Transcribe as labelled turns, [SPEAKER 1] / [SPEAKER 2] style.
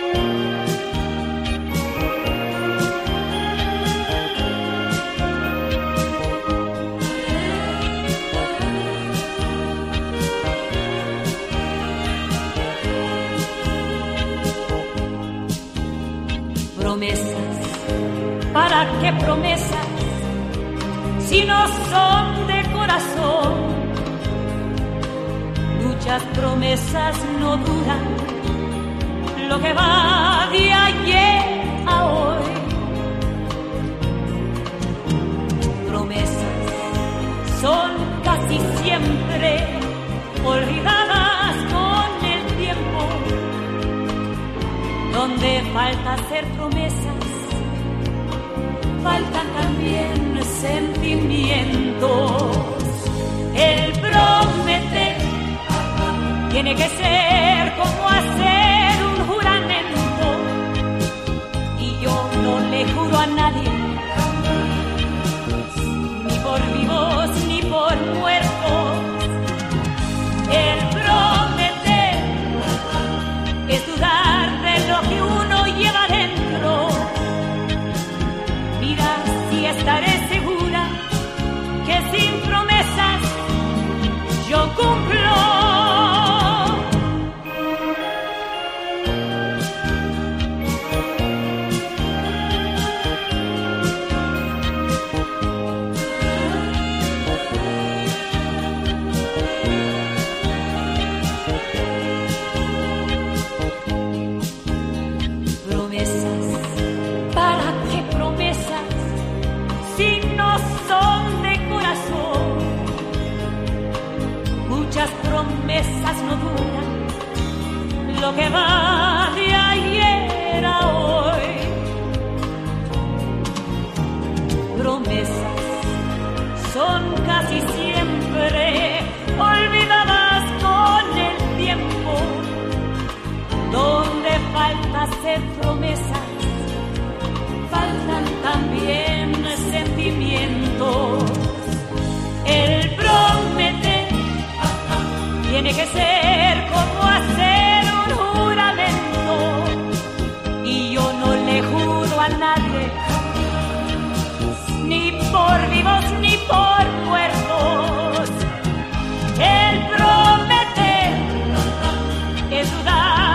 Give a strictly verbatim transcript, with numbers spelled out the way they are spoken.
[SPEAKER 1] Promesas, ¿para qué promesas si no son de corazón? Muchas promesas no duran, lo que va de ayer a hoy. Promesas son casi siempre olvidadas con el tiempo. Donde falta hacer promesas, faltan también sentimientos. El prometer tiene que ser como hacer un juramento, y yo no le juro a nadie, ni por vivos ni por muertos. El prometer es dudar de lo que uno lleva dentro. Mira si estaré segura que sin promesas yo cumplo. Promesas no duran, lo que va de ayer a hoy. Promesas son casi siempre olvidadas con el tiempo. Donde falta hacer promesas, faltan también sentimientos. El prometer tiene que ser como hacer un juramento, y yo no le juro a nadie, ni por vivos ni por muertos. El prometer es dudar